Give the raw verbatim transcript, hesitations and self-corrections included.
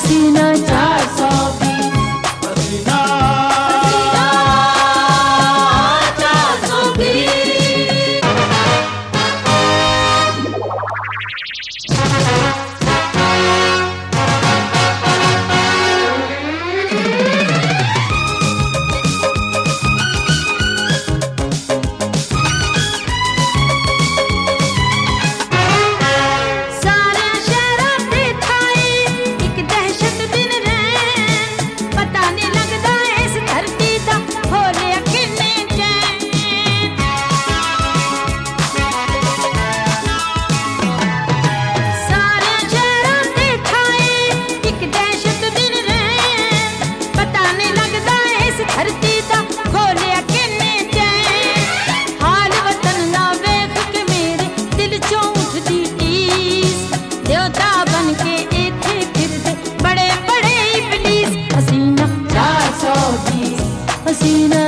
हसीना चार सौ बीस, हसीना चार सौ बीस। सारे शहरों ते छाई एक दहशत दिन रैन, पता नहीं लगदा इस धरती दा होलिया किन्ने चैन। सारे शहरों ते छाई एक दहशत दिन रैन, पता नहीं लगदा इस धरती दा होलिया किन्ने चैन। हाल वतन ना वेख के मेरे दिल चों उठदी टीस, देवता बन के इथे फिरदे बड़े बड़े इबलीस। हसीना चार सौ बीस, हसीना